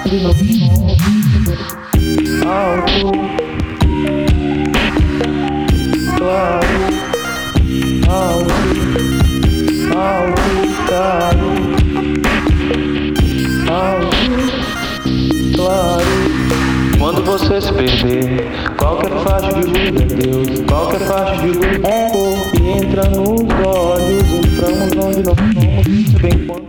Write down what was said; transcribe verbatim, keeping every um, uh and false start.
de novo alto, claro, alto, alto, claro, alto, claro. Quando você se perder, qualquer faixa de luz é Deus, qualquer faixa de luz é cor, e entra nos olhos, entramos onde nós somos, bem quando